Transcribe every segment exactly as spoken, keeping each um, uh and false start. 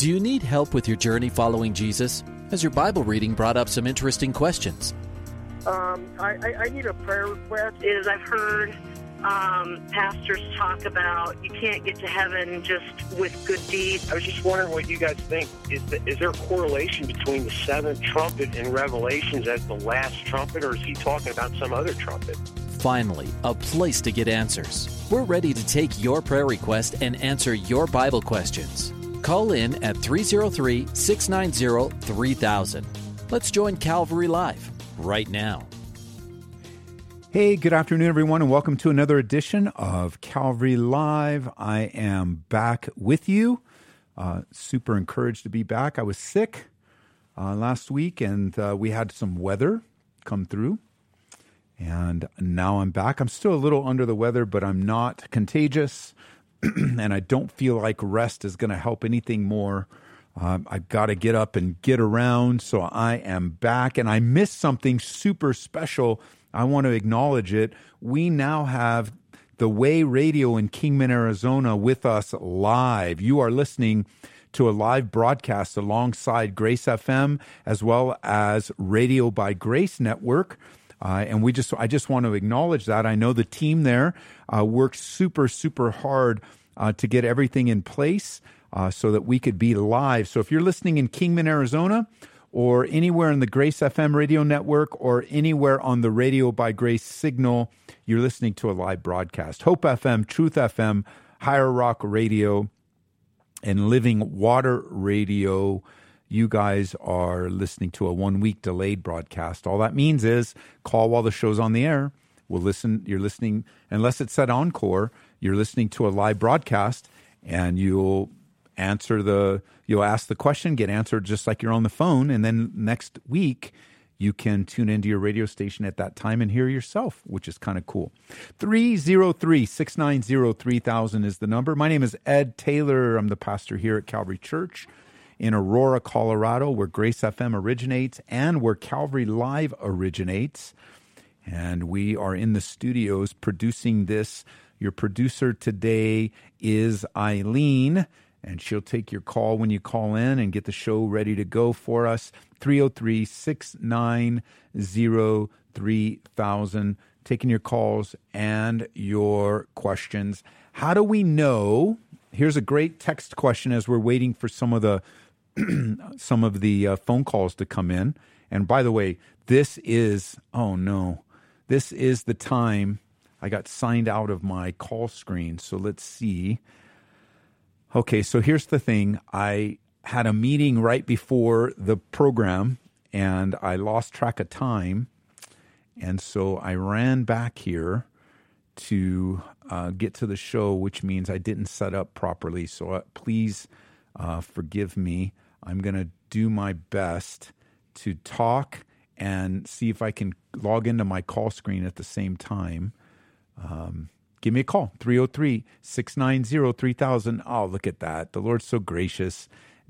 Do you need help with your journey following Jesus? Has your Bible reading brought up some interesting questions? Um, I, I, I need a prayer request. Is I've heard um, pastors talk about you can't get to heaven just with good deeds. I was just wondering what you guys think. Is, the, is there a correlation between the seventh trumpet and Revelations as the last trumpet, or is he talking about some other trumpet? Finally, a place to get answers. We're ready to take your prayer request and answer your Bible questions. Call in at three oh three, six nine zero, three thousand. Let's join Calvary Live right now. Hey, good afternoon, everyone, and welcome to another edition of Calvary Live. I am back with you. Uh, super encouraged to be back. I was sick uh, last week, and uh, we had some weather come through. And now I'm back. I'm still a little under the weather, but I'm not contagious. And I don't feel like rest is going to help anything more. Um, I've got to get up and get around. So I am back. And I missed something super special. I want to acknowledge it. We now have The Way Radio in Kingman, Arizona with us live. You are listening to a live broadcast alongside Grace F M as well as Radio by Grace Network. Uh, and we just, I just want to acknowledge that. I know the team there uh, worked super, super hard uh, to get everything in place uh, so that we could be live. So if you're listening in Kingman, Arizona, or anywhere in the Grace F M radio network, or anywhere on the Radio by Grace signal, you're listening to a live broadcast. Hope F M, Truth F M, Higher Rock Radio, and Living Water Radio. You guys are listening to a one-week delayed broadcast. All that means is call while the show's on the air. We'll listen. You're listening, unless it's set encore, you're listening to a live broadcast, and you'll answer the, you'll ask the question, get answered just like you're on the phone, and then next week you can tune into your radio station at that time and hear yourself, which is kind of cool. three oh three, six nine zero, three thousand is the number. My name is Ed Taylor. I'm the pastor here at Calvary Church in Aurora, Colorado, where Grace F M originates and where Calvary Live originates. And we are in the studios producing this. Your producer today is Eileen, and she'll take your call when you call in and get the show ready to go for us. three oh three, six nine zero, three thousand, taking your calls and your questions. How do we know? Here's a great text question as we're waiting for some of the some of the uh, phone calls to come in. And by the way, this is, oh no, this is the time I got signed out of my call screen. So let's see. Okay, so here's the thing. I had a meeting right before the program, and I lost track of time. And so I ran back here to uh, get to the show, which means I didn't set up properly. So uh, please uh, forgive me. I'm going to do my best to talk and see if I can log into my call screen at the same time. Um, give me a call, three oh three, six nine zero, three thousand. Oh, look at that. The Lord's so gracious.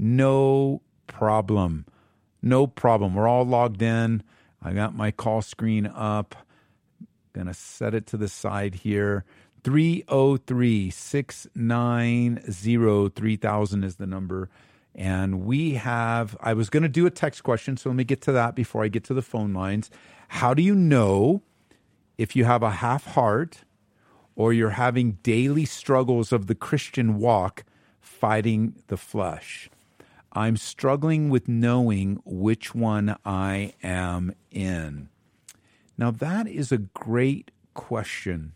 No problem. No problem. We're all logged in. I got my call screen up. Going to set it to the side here. three oh three, six nine zero, three thousand is the number. And we have, I was going to do a text question, so let me get to that before I get to the phone lines. How do you know if you have a half heart or you're having daily struggles of the Christian walk fighting the flesh? I'm struggling with knowing which one I am in. Now, that is a great question,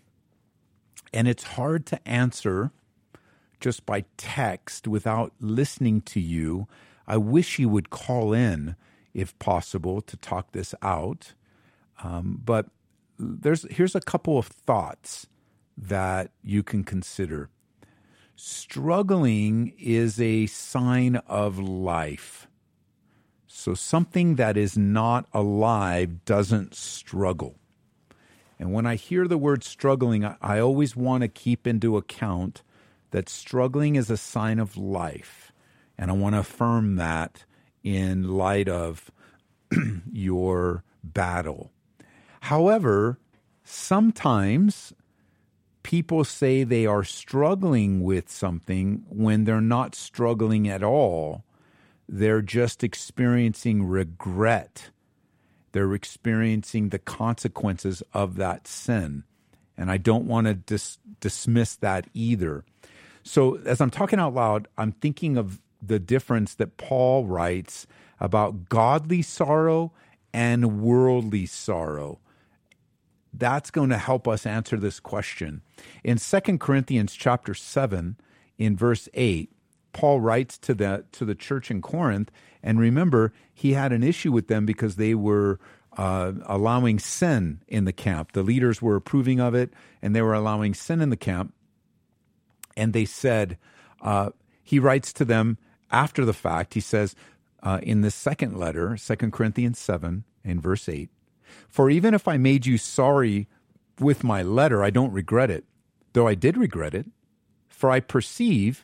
and it's hard to answer just by text without listening to you. I wish you would call in, if possible, to talk this out. Um, but there's here's a couple of thoughts that you can consider. Struggling is a sign of life. So something that is not alive doesn't struggle. And when I hear the word struggling, I, I always want to keep into account that struggling is a sign of life. And I want to affirm that in light of your battle. However, sometimes people say they are struggling with something when they're not struggling at all. They're just experiencing regret. They're experiencing the consequences of that sin. And I don't want to dis- dismiss that either. So as I'm talking out loud, I'm thinking of the difference that Paul writes about godly sorrow and worldly sorrow. That's going to help us answer this question. In Second Corinthians chapter seven, in verse eight, Paul writes to the to the church in Corinth, and remember, he had an issue with them because they were uh, allowing sin in the camp. The leaders were approving of it, and they were allowing sin in the camp. And they said, uh, he writes to them after the fact, he says uh, in the second letter, Second Corinthians seven, in verse eight, "For even if I made you sorry with my letter, I don't regret it, though I did regret it, for I perceive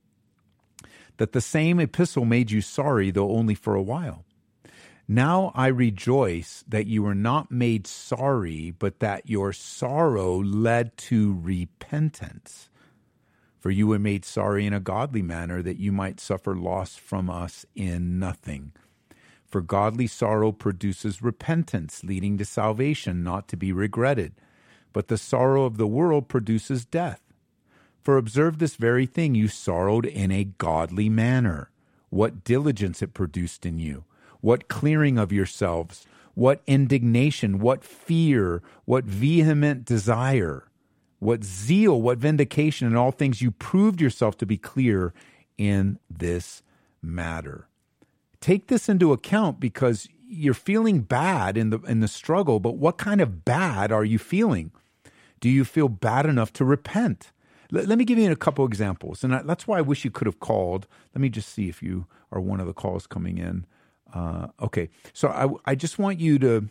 that the same epistle made you sorry, though only for a while. Now I rejoice that you were not made sorry, but that your sorrow led to repentance. For you were made sorry in a godly manner, that you might suffer loss from us in nothing. For godly sorrow produces repentance, leading to salvation, not to be regretted. But the sorrow of the world produces death. For observe this very thing, you sorrowed in a godly manner. What diligence it produced in you, what clearing of yourselves, what indignation, what fear, what vehement desire, what zeal, what vindication, in all things you proved yourself to be clear in this matter." Take this into account, because you're feeling bad in the in the struggle, but what kind of bad are you feeling? Do you feel bad enough to repent? Let, let me give you a couple examples, and I, that's why I wish you could have called. Let me just see if you are one of the calls coming in. Uh, okay, so I, I just want you to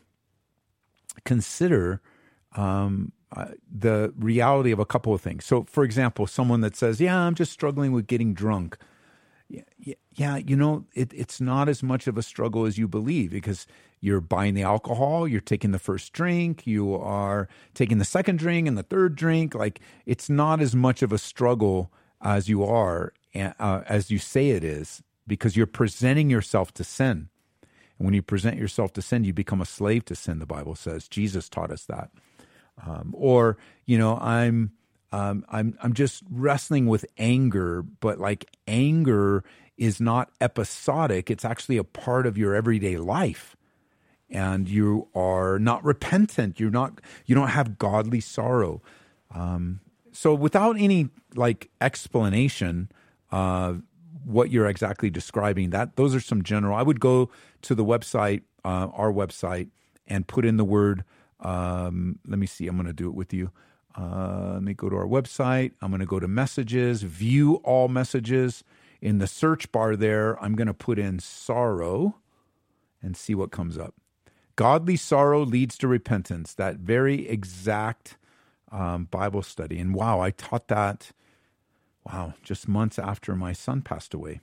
consider um, uh, the reality of a couple of things. So, for example, someone that says, yeah, I'm just struggling with getting drunk. Yeah, yeah, you know, it, it's not as much of a struggle as you believe, because you're buying the alcohol, you're taking the first drink, you are taking the second drink and the third drink. Like, it's not as much of a struggle as you are, uh, as you say it is, because you're presenting yourself to sin. And when you present yourself to sin, you become a slave to sin, the Bible says. Jesus taught us that. Um, or, you know, I'm... Um, I'm I'm just wrestling with anger, but like anger is not episodic. It's actually a part of your everyday life, and you are not repentant. You're not. You don't have godly sorrow. Um, so, without any like explanation, uh, what you're exactly describing, that those are some general. I would go to the website, uh, our website, and put in the word. Um, let me see. I'm going to do it with you. Uh, let me go to our website. I'm going to go to messages, view all messages. In the search bar there, I'm going to put in sorrow and see what comes up. Godly sorrow leads to repentance. That very exact um, Bible study. And wow, I taught that, wow, just months after my son passed away.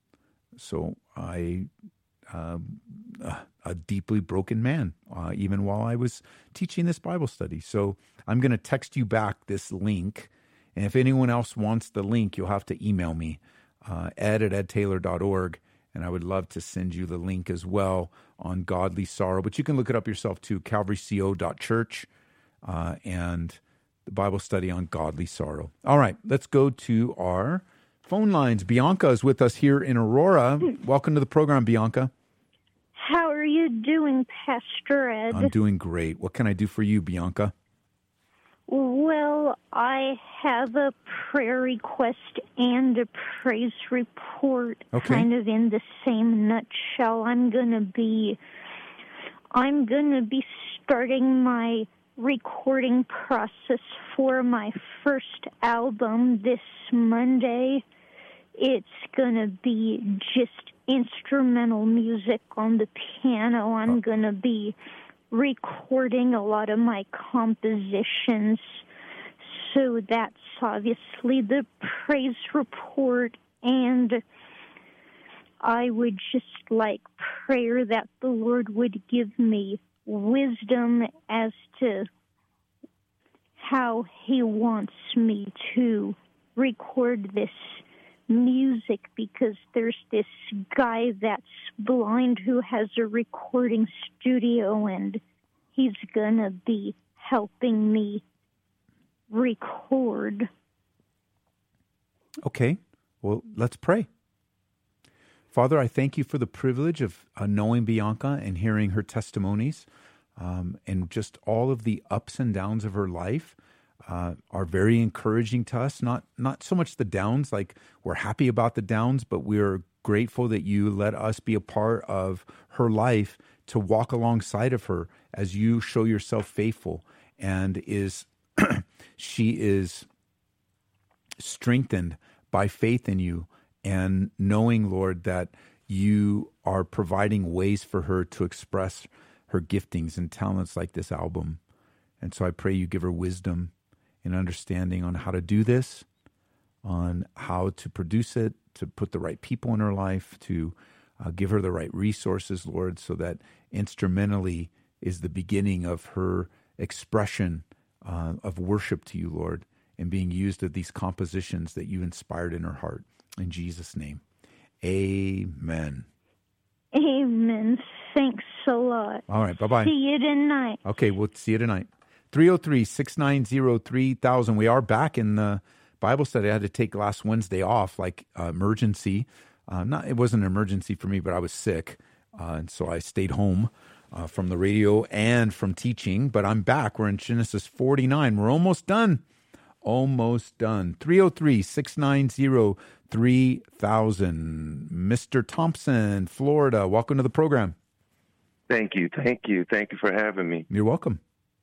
So I, uh, a deeply broken man, uh, even while I was teaching this Bible study. So I'm going to text you back this link. And if anyone else wants the link, you'll have to email me, uh, ed at ed taylor dot org. And I would love to send you the link as well on godly sorrow. But you can look it up yourself too, calvary co dot church, uh, and the Bible study on godly sorrow. All right, let's go to our phone lines. Bianca is with us here in Aurora. Welcome to the program, Bianca. How are you doing, Pastor Ed? I'm doing great. What can I do for you, Bianca? Well, I have a prayer request and a praise report, okay. kind of in the same nutshell. I'm going to be I'm going to be starting my recording process for my first album this Monday. It's going to be just instrumental music on the piano. I'm going to be recording a lot of my compositions. So that's obviously the praise report. And I would just like prayer that the Lord would give me wisdom as to how he wants me to record this music, because there's this guy that's blind who has a recording studio, and he's gonna be helping me record. Okay, well, let's pray. Father, I thank you for the privilege of uh, knowing Bianca and hearing her testimonies, um, and just all of the ups and downs of her life uh, are very encouraging to us. Not not so much the downs, like we're happy about the downs, but we're grateful that you let us be a part of her life to walk alongside of her as you show yourself faithful, and is she is strengthened by faith in you, and knowing, Lord, that you are providing ways for her to express her giftings and talents like this album. And so I pray you give her wisdom and understanding on how to do this, on how to produce it, to put the right people in her life, to uh, give her the right resources, Lord, so that instrumentally is the beginning of her expression uh, of worship to you, Lord, and being used of these compositions that you inspired in her heart. In Jesus' name, amen. Amen. Thanks a lot. All right, bye-bye. See you tonight. Okay, we'll see you tonight. three oh three, six nine zero, three thousand. We are back in the Bible study. I had to take last Wednesday off, like uh, emergency. Uh, not It wasn't an emergency for me, but I was sick, uh, and so I stayed home uh, from the radio and from teaching. But I'm back. We're in Genesis forty-nine. We're almost done. Almost done. three oh three, six nine zero, three thousand. Mister Thompson, Florida, welcome to the program. Thank you. Thank you. Thank you for having me. You're welcome.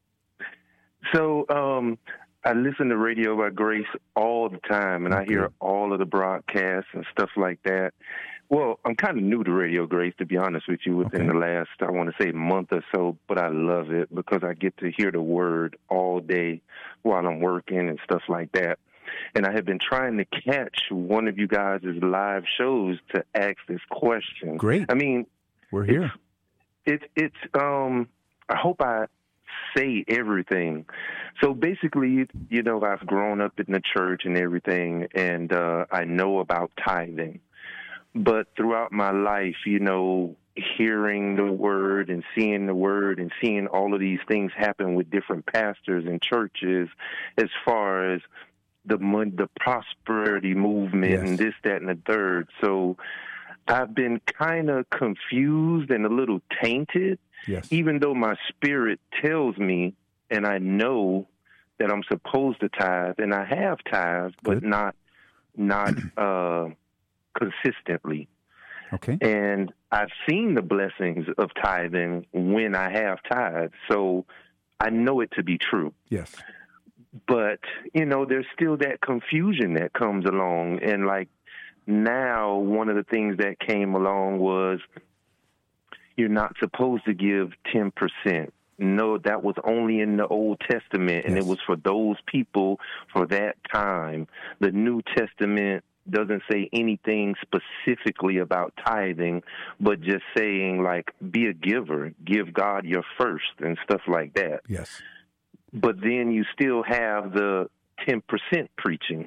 So um, I listen to Radio by Grace all the time, and Okay. I hear all of the broadcasts and stuff like that. Well, I'm kind of new to Radio Grace, to be honest with you, within Okay. the last, I want to say, month or so, but I love it because I get to hear the word all day while I'm working and stuff like that. And I have been trying to catch one of you guys' live shows to ask this question. Great. I mean, We're here. It's, it's, um, I hope I say everything. So basically, you know, I've grown up in the church and everything, and uh, I know about tithing. But throughout my life, you know, hearing the word and seeing the word and seeing all of these things happen with different pastors and churches as far as the mon- the prosperity movement Yes. and this, that, and the third. So I've been kind of confused and a little tainted, Yes. even though my spirit tells me and I know that I'm supposed to tithe, and I have tithed, but Good. not not uh, consistently. Okay. And I've seen the blessings of tithing when I have tithed, so I know it to be true. Yes. But, you know, there's still that confusion that comes along. And, like, now one of the things that came along was you're not supposed to give ten percent. No, that was only in the Old Testament, and Yes. it was for those people for that time. The New Testament doesn't say anything specifically about tithing, but just saying, like, be a giver, give God your first and stuff like that. Yes. But then you still have the ten percent preaching.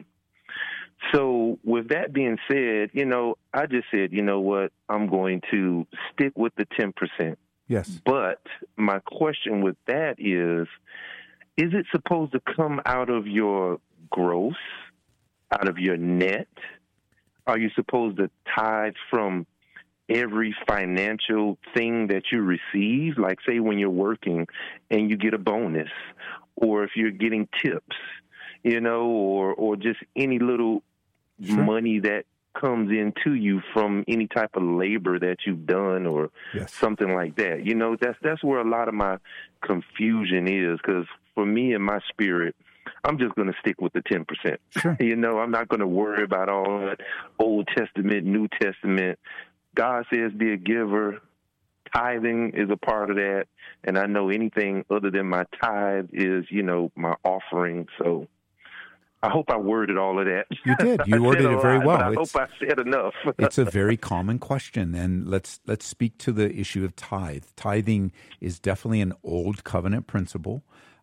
So with that being said, you know, I just said, you know what, I'm going to stick with the ten percent. Yes. But my question with that is, is it supposed to come out of your gross, out of your net? Are you supposed to tithe from every financial thing that you receive? Like, say, when you're working and you get a bonus, or if you're getting tips, you know, or, or just any little Sure. money that comes into you from any type of labor that you've done or Yes. something like that. You know, that's that's where a lot of my confusion is, because for me and my spirit, I'm just going to stick with the ten percent. Sure. You know, I'm not going to worry about all that Old Testament, New Testament. God says be a giver. Tithing is a part of that. And I know anything other than my tithe is, you know, my offering. So I hope I worded all of that. You did. You I worded said a it very lot, well. but I It's- hope I said enough. It's a very common question, and let's let's speak to the issue of tithe. Tithing is definitely an old covenant principle.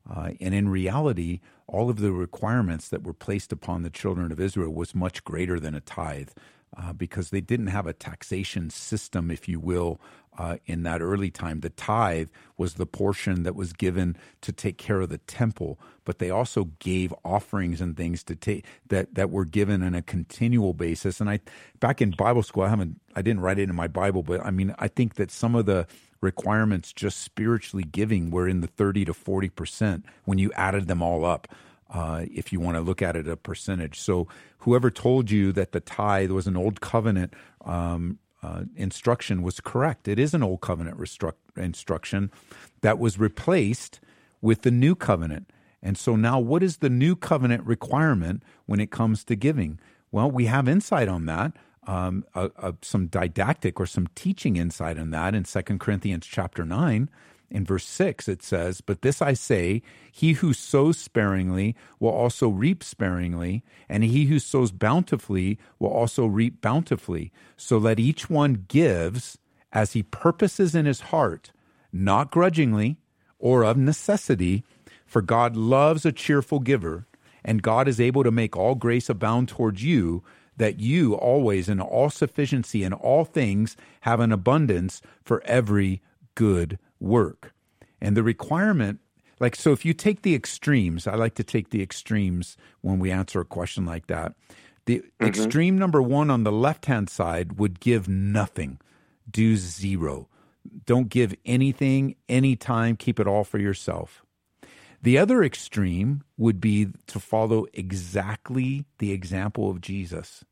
Uh, and in reality, all of the requirements that were placed upon the children of Israel was much greater than a tithe uh, because they didn't have a taxation system, if you will, uh, in that early time. The tithe was the portion that was given to take care of the temple, but they also gave offerings and things to take that, that were given on a continual basis. And I, back in Bible school, I haven't, I didn't write it in my Bible, but I mean, I think that some of the requirements just spiritually giving were in the thirty to forty percent when you added them all up, uh, if you want to look at it a percentage. So whoever told you that the tithe was an old covenant um, uh, instruction was correct. It is an old covenant restru- instruction that was replaced with the new covenant. And so now what is the new covenant requirement when it comes to giving? Well, we have insight on that. Um, uh, uh, some didactic or some teaching insight on that in Second Corinthians chapter nine. In verse six, it says, "But this I say, he who sows sparingly will also reap sparingly, and he who sows bountifully will also reap bountifully. So let each one gives as he purposes in his heart, not grudgingly or of necessity, for God loves a cheerful giver, and God is able to make all grace abound towards you, that you always in all sufficiency in all things have an abundance for every good work." And the requirement, like, so if you take the extremes, I like to take the extremes when we answer a question like that. The mm-hmm. extreme number one on the left-hand side would give nothing, do zero. Don't give anything, anytime, keep it all for yourself. The other extreme would be to follow exactly the example of Jesus.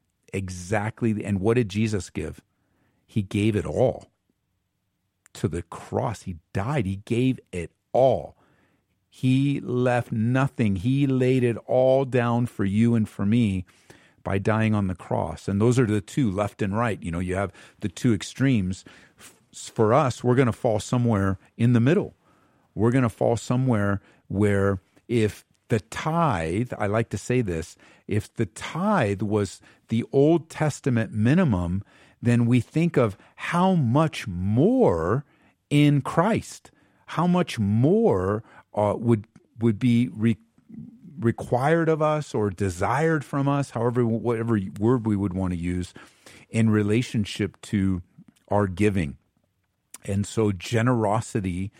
Exactly. And what did Jesus give? He gave it all. To the cross. He died. He gave it all. He left nothing. He laid it all down for you and for me by dying on the cross. And those are the two, left and right. You know, you have the two extremes. For us, we're going to fall somewhere in the middle. We're going to fall somewhere where if the tithe, I like to say this, if the tithe was the Old Testament minimum, then we think of how much more in Christ, how much more uh, would would be re- required of us or desired from us, however, whatever word we would want to use, in relationship to our giving. And so generosity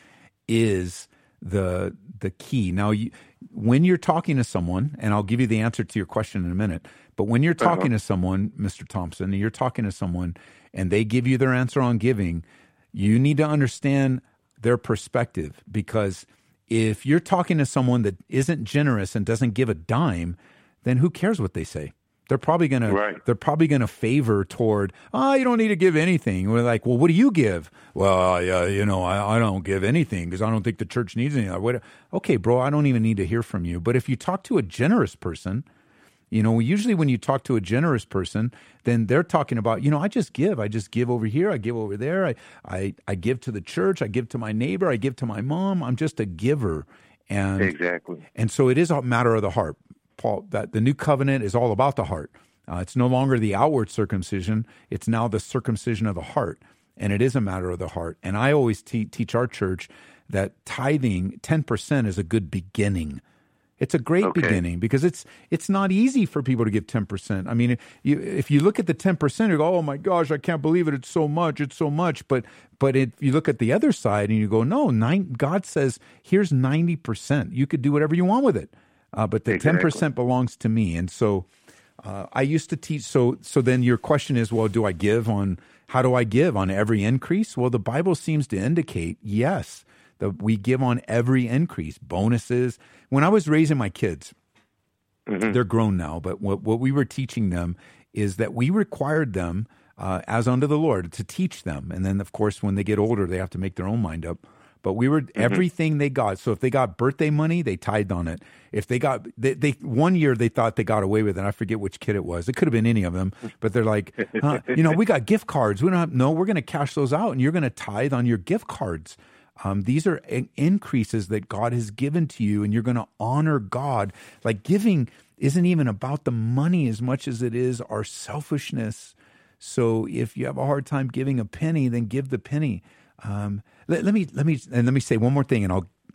is the the key. Now, you, when you're talking to someone, and I'll give you the answer to your question in a minute, but when you're talking uh-huh. to someone, Mister Thompson, and you're talking to someone and they give you their answer on giving, you need to understand their perspective, because if you're talking to someone that isn't generous and doesn't give a dime, then who cares what they say? They're probably going right. to they're probably going to favor toward, oh, you don't need to give anything. We're like, well, what do you give? Well, uh, you know, I, I don't give anything because I don't think the church needs anything. Okay, bro, I don't even need to hear from you. But if you talk to a generous person, you know, usually when you talk to a generous person, then they're talking about, you know, I just give. I just give over here. I give over there. I I, I give to the church. I give to my neighbor. I give to my mom. I'm just a giver. And exactly. And so it is a matter of the heart. Paul, that the new covenant is all about the heart. Uh, it's no longer the outward circumcision. It's now the circumcision of the heart. And it is a matter of the heart. And I always te- teach our church that tithing, ten percent is a good beginning. It's a great okay. beginning, because it's it's not easy for people to give ten percent. I mean, if you, if you look at the ten percent, you go, oh my gosh, I can't believe it. It's so much. It's so much. But but if you look at the other side and you go, no, nine, God says, here's ninety percent. You could do whatever you want with it. Uh, but the exactly. ten percent belongs to me. And so uh, I used to teach. So so then your question is, well, do I give on, how do I give on every increase? Well, the Bible seems to indicate, yes, that we give on every increase, bonuses. When I was raising my kids, mm-hmm. they're grown now, but what, what we were teaching them is that we required them uh, as unto the Lord to teach them. And then, of course, when they get older, they have to make their own mind up. But we were, mm-hmm. everything they got. So if they got birthday money, they tithed on it. If they got, they, they one year they thought they got away with it. I forget which kid it was. It could have been any of them. But they're like, huh, you know, we got gift cards. We don't have, no, we're going to cash those out, and you're going to tithe on your gift cards. Um, these are in- increases that God has given to you, and you're going to honor God. Like, giving isn't even about the money as much as it is our selfishness. So if you have a hard time giving a penny, then give the penny. Um, let, let me let me and let me say one more thing, and I'll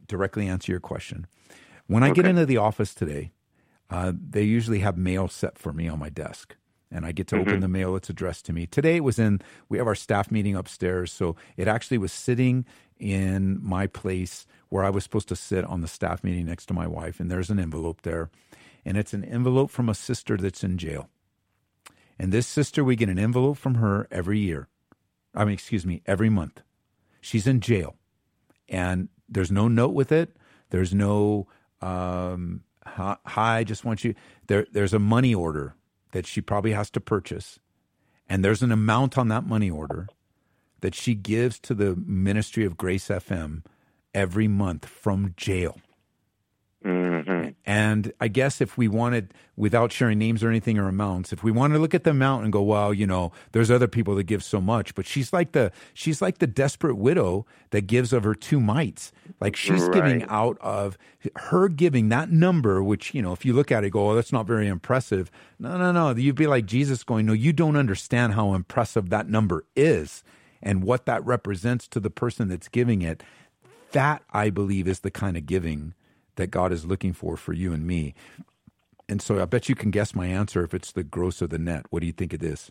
directly answer your question. When I okay. get into the office today, uh, they usually have mail set for me on my desk. And I get to mm-hmm. open the mail that's addressed to me. Today it was in, we have our staff meeting upstairs, so it actually was sitting in my place where I was supposed to sit on the staff meeting next to my wife, and there's an envelope there. And it's an envelope from a sister that's in jail. And this sister, we get an envelope from her every year. I mean, excuse me, every month. She's in jail. And there's no note with it. There's no, um, hi, I just want you, there. there's a money order that she probably has to purchase. And there's an amount on that money order that she gives to the Ministry of Grace F M every month from jail. Mm-hmm. And I guess if we wanted, without sharing names or anything or amounts, if we wanted to look at the amount and go, well, you know, there's other people that give so much, but she's like the she's like the desperate widow that gives of her two mites. Like she's right. giving out of her giving that number, which, you know, if you look at it, go, oh, that's not very impressive. No, no, no. You'd be like Jesus going, no, you don't understand how impressive that number is and what that represents to the person that's giving it. That, I believe, is the kind of giving that God is looking for for you and me. And so I bet you can guess my answer if it's the gross or the net. What do you think it is?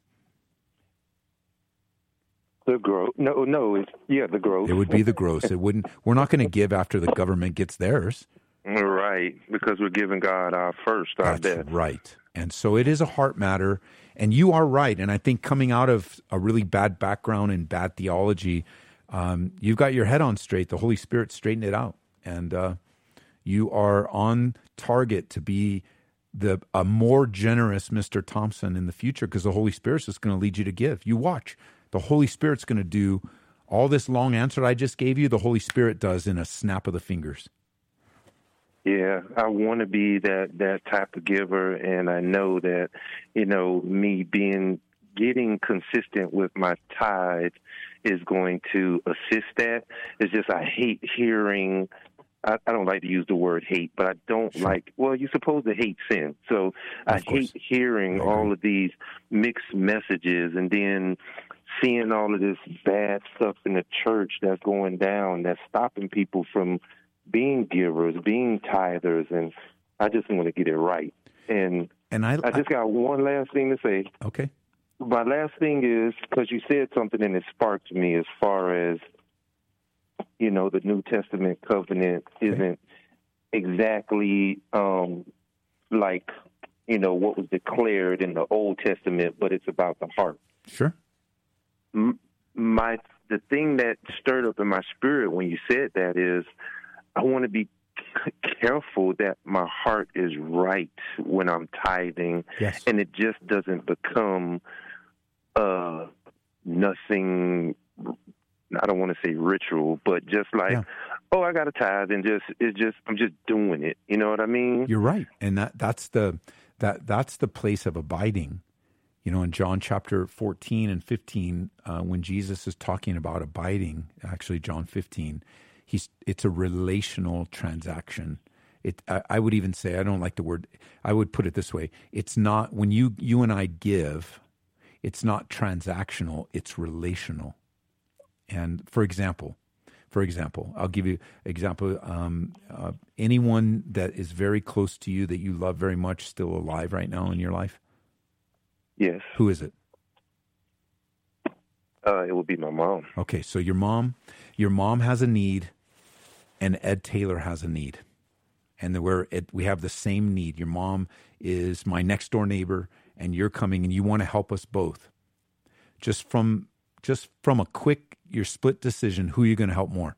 The gross. No, no, it's, yeah, the gross. It would be the gross. It wouldn't. We're not going to give after the government gets theirs. Right, because we're giving God our first, our That's best. Right. And so it is a heart matter. And you are right. And I think coming out of a really bad background and bad theology, um, you've got your head on straight. The Holy Spirit straightened it out. And, uh, you are on target to be the a more generous Mister Thompson in the future because the Holy Spirit's just going to lead you to give. You watch. The Holy Spirit's going to do all this long answer I just gave you, the Holy Spirit does in a snap of the fingers. Yeah, I want to be that, that type of giver, and I know that, you know, me being getting consistent with my tithe is going to assist that. It's just I hate hearing I, I don't like to use the word hate, but I don't sure. like, well, you're supposed to hate sin. So I hate hearing all of these mixed messages and then seeing all of this bad stuff in the church that's going down, that's stopping people from being givers, being tithers, and I just want to get it right. And, and I, I just got one last thing to say. Okay. My last thing is, because you said something and it sparked me as far as, you know, the New Testament covenant isn't okay. exactly um, like, you know, what was declared in the Old Testament, but it's about the heart. Sure. My the thing that stirred up in my spirit when you said that is I want to be careful that my heart is right when I'm tithing, yes. and it just doesn't become uh, nothing. I don't want to say ritual, but just like, yeah. oh, I got a tithe, and just it's just I'm just doing it. You know what I mean? You're right, and that that's the that that's the place of abiding. You know, in John chapter fourteen and fifteen, uh, when Jesus is talking about abiding, actually John fifteen, he's it's a relational transaction. It I, I would even say I don't like the word. I would put it this way: it's not when you you and I give, it's not transactional. It's relational. And for example, for example, I'll give you an example. Um, uh, anyone that is very close to you that you love very much still alive right now in your life? Yes. Who is it? Uh, it would be my mom. Okay, so your mom, your mom has a need, and Ed Taylor has a need, and we're it, we have the same need. Your mom is my next door neighbor, and you're coming, and you want to help us both. Just from just from a quick, your split decision, who are you going to help more?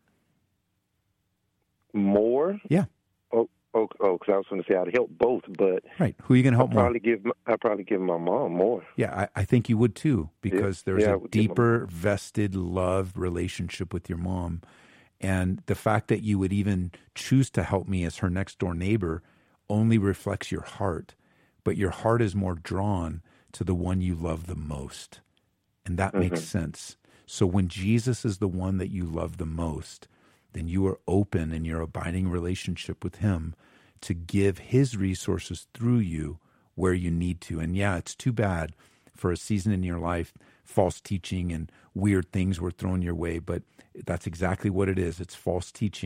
More? Yeah. Oh, oh, oh, because I was going to say I'd help both, but right. Who are you going to help I'd more? Probably give, I'd probably give my mom more. Yeah, I, I think you would too, because yeah. there's yeah, a deeper, vested love relationship with your mom. And the fact that you would even choose to help me as her next door neighbor only reflects your heart, but your heart is more drawn to the one you love the most. And that mm-hmm. makes sense. So when Jesus is the one that you love the most, then you are open in your abiding relationship with him to give his resources through you where you need to. And yeah, it's too bad for a season in your life, false teaching and weird things were thrown your way, but that's exactly what it is. It's false teaching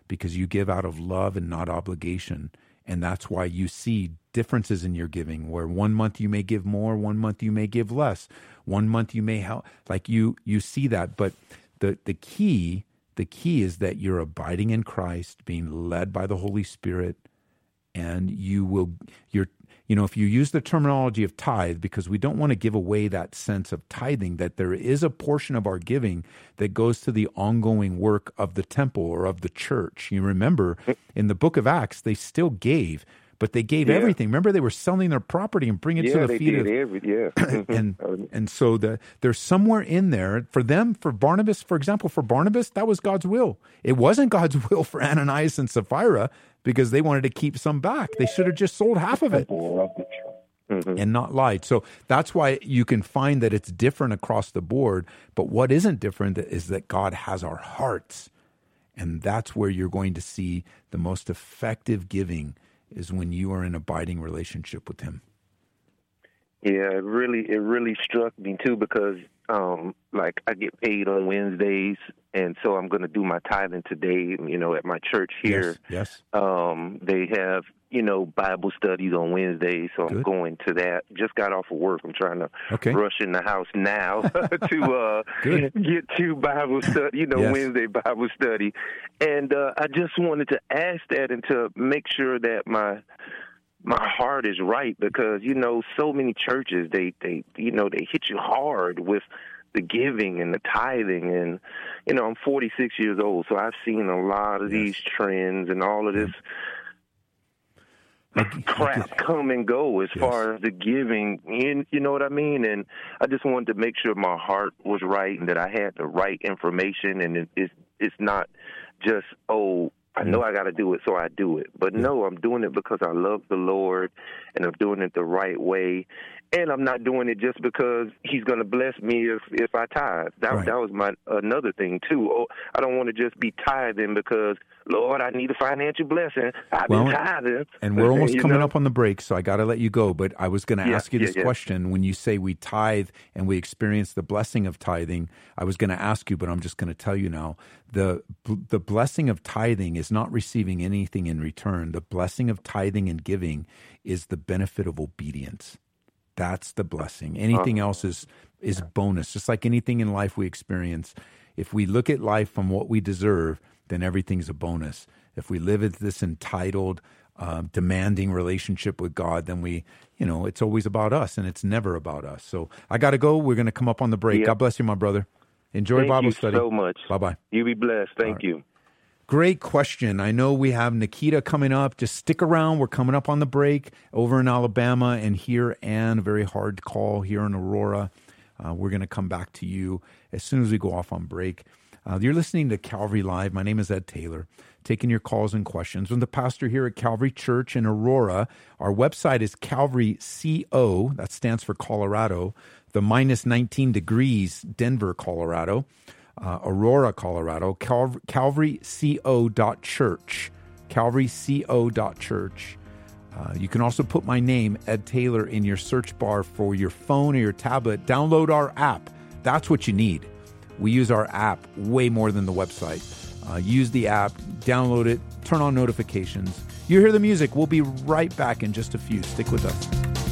because you give out of love and not obligation. And that's why you see differences in your giving, where one month you may give more, one month you may give less. One month you may help, like you you see that. But the the key, the key is that you're abiding in Christ, being led by the Holy Spirit, and you will you're you know, if you use the terminology of tithe, because we don't want to give away that sense of tithing, that there is a portion of our giving that goes to the ongoing work of the temple or of the church. You remember in the book of Acts, they still gave, but they gave yeah. everything. Remember, they were selling their property and bringing it yeah, to the they feet did of every, yeah. and and so the there's somewhere in there for them, for Barnabas, for example, for Barnabas, that was God's will. It wasn't God's will for Ananias and Sapphira, because they wanted to keep some back. They should have just sold half of it mm-hmm. and not lied. So that's why you can find that it's different across the board. But what isn't different is that God has our hearts. And that's where you're going to see the most effective giving is when you are in abiding relationship with him. Yeah, it really, it really struck me too, because um, like I get paid on Wednesdays, and so I'm going to do my tithing today. You know, at my church here, yes, yes. Um, they have you know Bible studies on Wednesdays, so I'm Good. going to that. Just got off of work. I'm trying to okay. rush in the house now to uh, get to Bible study. You know, yes. Wednesday Bible study, and uh, I just wanted to ask that and to make sure that my my heart is right, because, you know, so many churches, they, they, you know, they hit you hard with the giving and the tithing. And, you know, I'm forty-six years old, so I've seen a lot of yes. these trends and all of this mm-hmm. crap come and go as yes. far as the giving. You, you know what I mean? And I just wanted to make sure my heart was right and that I had the right information, and it, it's, it's not just, oh, I know I got to do it, so I do it. But no, I'm doing it because I love the Lord, and I'm doing it the right way. And I'm not doing it just because he's going to bless me if, if I tithe. That, right. that was my another thing, too. Oh, I don't want to just be tithing because, Lord, I need a financial blessing. I've well, been tithing. And we're almost coming know? up on the break, so I got to let you go. But I was going to yeah, ask you this yeah, yeah. question. When you say we tithe and we experience the blessing of tithing, I was going to ask you, but I'm just going to tell you now. The, the blessing of tithing is not receiving anything in return. The blessing of tithing and giving is the benefit of obedience. That's the blessing. Anything else is is bonus. Just like anything in life we experience. If we look at life from what we deserve, then everything's a bonus. If we live in this entitled, uh, demanding relationship with God, then we, you know, it's always about us, and it's never about us. So I got to go. We're going to come up on the break. Yep. God bless you, my brother. Enjoy Thank Bible you study. so much. Bye-bye. You be blessed. Thank right. you. Great question. I know we have Nikita coming up. Just stick around. We're coming up on the break over in Alabama, and here, Ann, a very hard call here in Aurora. Uh, we're going to come back to you as soon as we go off on break. Uh, you're listening to Calvary Live. My name is Ed Taylor, taking your calls and questions. I'm the pastor here at Calvary Church in Aurora. Our website is Calvary C O. That stands for Colorado. The minus nineteen degrees, Denver, Colorado. Uh, Aurora, Colorado, Cal- calvary co dot church, calvary co dot church. Uh, you can also put my name, Ed Taylor, in your search bar for your phone or your tablet. Download our app. That's what you need. We use our app way more than the website. Uh, use the app, download it, turn on notifications. You hear the music. We'll be right back in just a few. Stick with us.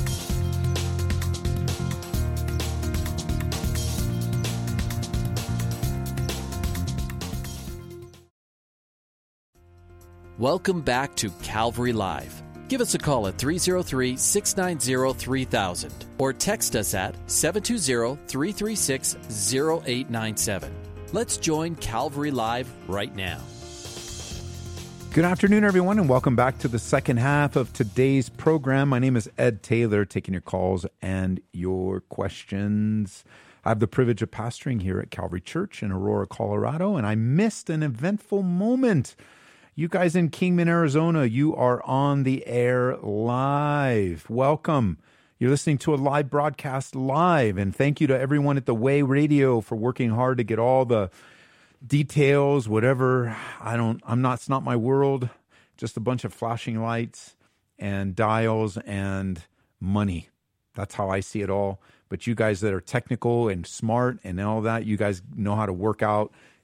Welcome back to Calvary Live. Give us a call at three oh three, six nine oh, three thousand or text us at seven two zero, three three six, zero eight nine seven. Let's join Calvary Live right now. Good afternoon, everyone, and welcome back to the second half of today's program. My name is Ed Taylor, taking your calls and your questions. I have the privilege of pastoring here at Calvary Church in Aurora, Colorado, and I missed an eventful moment. You guys in Kingman, Arizona, you are on the air live. Welcome. You're listening to a live broadcast live, and thank you to everyone at the Way Radio for working hard to get all the details, whatever. I don't, I'm not, it's not my world. Just a bunch of flashing lights and dials and money. That's how I see it all. But you guys that are technical and smart and all that, you guys know how to work out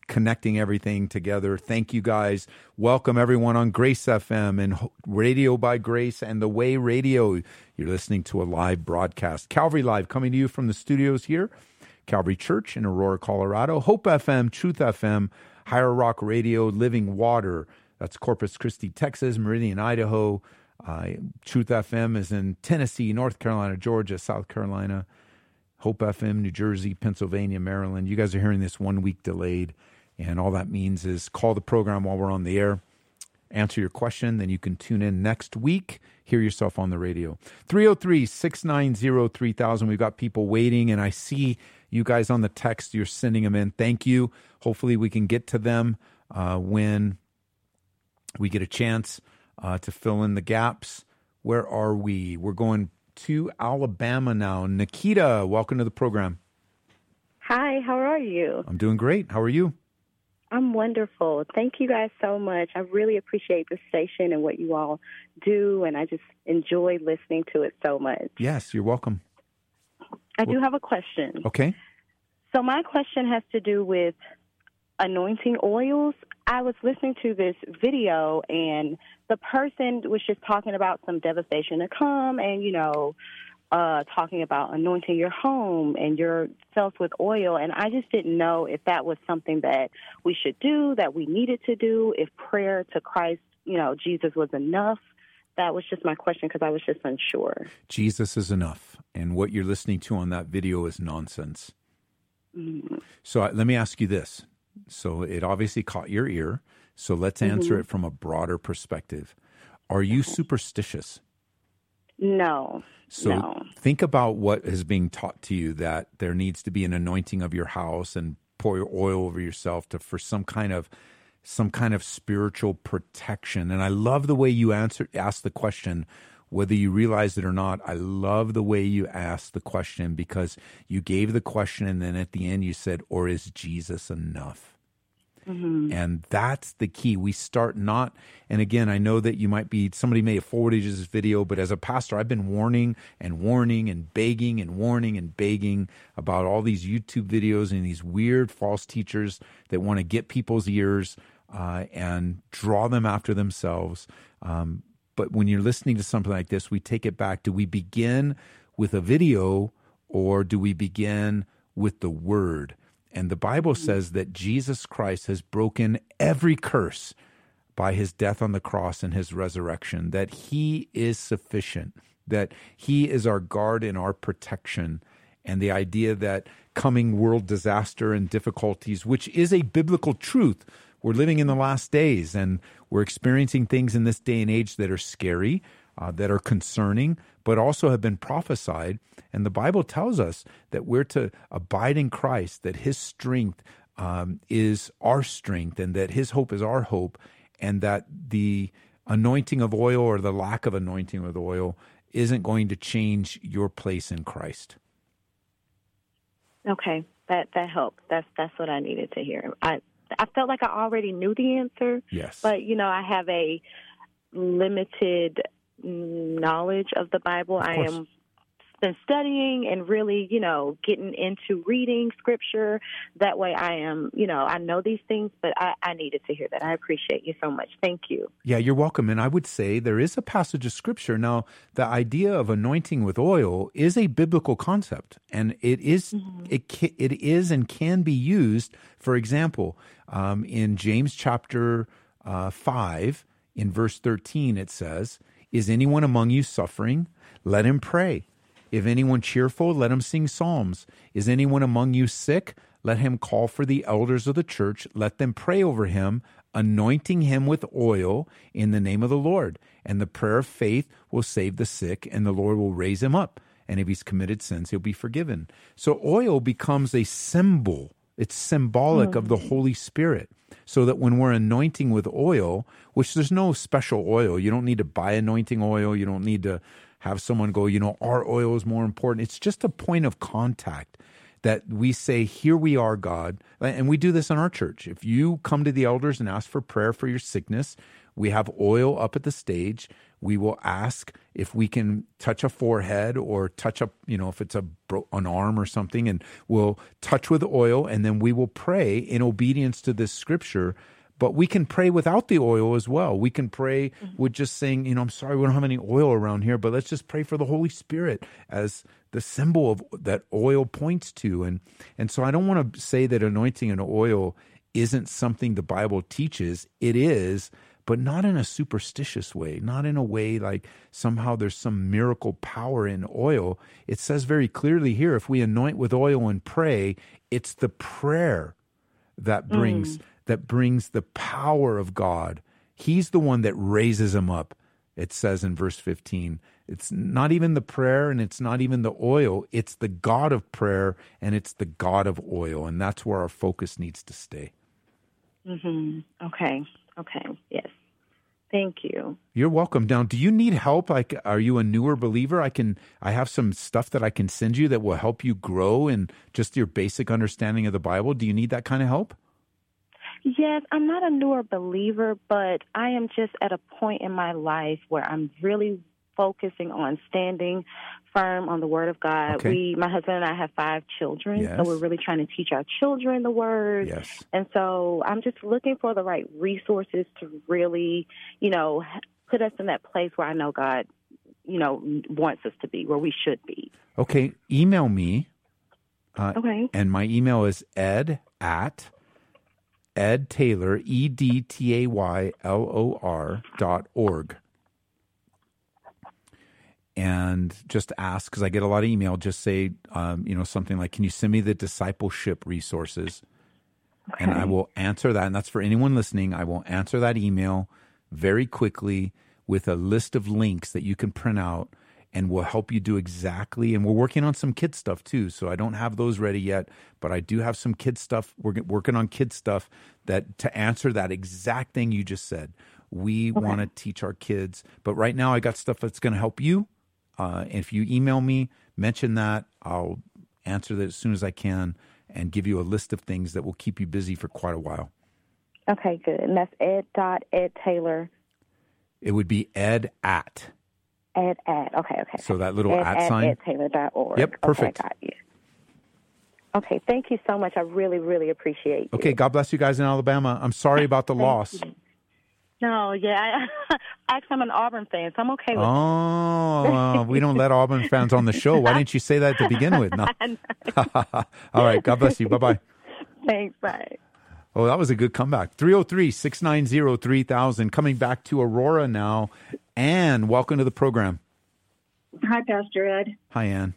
connecting everything together. Thank you guys. Welcome everyone on Grace F M and Radio by Grace and The Way Radio. You're listening to a live broadcast. Calvary Live coming to you from the studios here. Calvary Church in Aurora, Colorado. Hope F M, Truth F M, Higher Rock Radio, Living Water. That's Corpus Christi, Texas, Meridian, Idaho. Uh, Truth F M is in Tennessee, North Carolina, Georgia, South Carolina. Hope F M, New Jersey, Pennsylvania, Maryland. You guys are hearing this one week delayed, and all that means is call the program while we're on the air, answer your question, then you can tune in next week, hear yourself on the radio. three oh three, six nine zero, three thousand. We've got people waiting, and I see you guys on the text. You're sending them in. Thank you. Hopefully we can get to them uh, when we get a chance uh, to fill in the gaps. Where are we? We're going to Alabama now. Nikita, welcome to the program. Hi, how are you? I'm doing great. How are you? I'm wonderful. Thank you guys so much. I really appreciate the station and what you all do, and I just enjoy listening to it so much. Yes, you're welcome. I well, do have a question. Okay. So my question has to do with anointing oils. I was listening to this video, and the person was just talking about some devastation to come and, you know, uh, talking about anointing your home and yourself with oil. And I just didn't know if that was something that we should do, that we needed to do, if prayer to Christ, you know, Jesus was enough. That was just my question because I was just unsure. Jesus is enough. And what you're listening to on that video is nonsense. Mm-hmm. So uh, let me ask you this. So it obviously caught your ear. So let's answer mm-hmm. it from a broader perspective. Are you superstitious? No. So no. think about what is being taught to you, that there needs to be an anointing of your house and pour your oil over yourself to for some kind of some kind of spiritual protection. And I love the way you answer ask the question, whether you realize it or not. I love the way you asked the question, because you gave the question and then at the end you said, or is Jesus enough? Mm-hmm. And that's the key. We start not, and again, I know that you might be, somebody may have forwarded this video, but as a pastor, I've been warning and warning and begging and warning and begging about all these YouTube videos and these weird false teachers that want to get people's ears uh, and draw them after themselves. Um, but when you're listening to something like this, we take it back. Do we begin with a video or do we begin with the word? And the Bible says that Jesus Christ has broken every curse by his death on the cross and his resurrection, that he is sufficient, that he is our guard and our protection. And the idea that coming world disaster and difficulties, which is a biblical truth, we're living in the last days and we're experiencing things in this day and age that are scary, uh, that are concerning, but also have been prophesied. And the Bible tells us that we're to abide in Christ, that his strength um, is our strength, and that his hope is our hope, and that the anointing of oil or the lack of anointing of oil isn't going to change your place in Christ. Okay, that that helped. That's that's what I needed to hear. I I felt like I already knew the answer. Yes, but you know, I have a limited knowledge of the Bible. Of I am been studying and really, you know, getting into reading scripture. That way I am, you know, I know these things, but I, I needed to hear that. I appreciate you so much. Thank you. Yeah, you're welcome. And I would say there is a passage of scripture. Now, the idea of anointing with oil is a biblical concept, and it is, mm-hmm. it, ca- it is and can be used. For example, um, in James chapter uh, five, in verse thirteen, it says, "Is anyone among you suffering? Let him pray. If anyone cheerful, let him sing psalms. Is anyone among you sick? Let him call for the elders of the church. Let them pray over him, anointing him with oil in the name of the Lord. And the prayer of faith will save the sick, and the Lord will raise him up. And if he's committed sins, he'll be forgiven." So oil becomes a symbol. It's symbolic mm. of the Holy Spirit. So that when we're anointing with oil, which there's no special oil, you don't need to buy anointing oil, you don't need to have someone go, you know, our oil is more important. It's just a point of contact that we say, here we are, God. And we do this in our church. If you come to the elders and ask for prayer for your sickness, we have oil up at the stage. We will ask if we can touch a forehead or touch up, you know, if it's a bro- an arm or something, and we'll touch with oil, and then we will pray in obedience to this scripture. But we can pray without the oil as well. We can pray mm-hmm. with just saying, you know, I'm sorry we don't have any oil around here, but let's just pray for the Holy Spirit as the symbol of that oil points to. And and so I don't want to say that anointing and oil isn't something the Bible teaches. It is, but not in a superstitious way, not in a way like somehow there's some miracle power in oil. It says very clearly here, if we anoint with oil and pray, it's the prayer that brings mm. that brings the power of God. He's the one that raises him up. It says in verse fifteen, it's not even the prayer and it's not even the oil. It's the God of prayer and it's the God of oil. And that's where our focus needs to stay. Mm-hmm. Okay. Okay. Yes. Thank you. You're welcome. Now, do you need help? Like, are you a newer believer? I can, I have some stuff that I can send you that will help you grow in just your basic understanding of the Bible. Do you need that kind of help? Yes, I'm not a newer believer, but I am just at a point in my life where I'm really focusing on standing firm on the Word of God. Okay. We, my husband and I have five children, yes. so we're really trying to teach our children the Word. Yes. And so I'm just looking for the right resources to really, you know, put us in that place where I know God, you know, wants us to be, where we should be. Okay, email me. Uh, okay. And my email is ed at Ed Taylor, E D T A Y L O R dot org. And just ask, because I get a lot of email, just say, um, you know, something like, can you send me the discipleship resources? Okay. And I will answer that. And that's for anyone listening. I will answer that email very quickly with a list of links that you can print out and will help you do exactly. And we're working on some kid stuff too. So I don't have those ready yet, but I do have some kid stuff. We're working on kid stuff that to answer that exact thing you just said. We okay. want to teach our kids. But right now I got stuff that's going to help you. Uh, if you email me, mention that, I'll answer that as soon as I can and give you a list of things that will keep you busy for quite a while. Okay, good. And that's ed dot ed taylor. It would be ed at. Ed at. Okay, okay. So that little ed at, at sign. ed taylor dot org. Yep, perfect. Okay, got you. Okay, thank you so much. I really, really appreciate you. Okay, God bless you guys in Alabama. I'm sorry about the loss. You. No, yeah. I, actually, I'm an Auburn fan, so I'm okay with oh, it. Oh, we don't let Auburn fans on the show. Why didn't you say that to begin with? No. All right, God bless you. Bye-bye. Thanks, bye. Oh, that was a good comeback. three oh three, six nine zero, three thousand. Coming back to Aurora now. Ann, welcome to the program. Hi, Pastor Ed. Hi, Ann.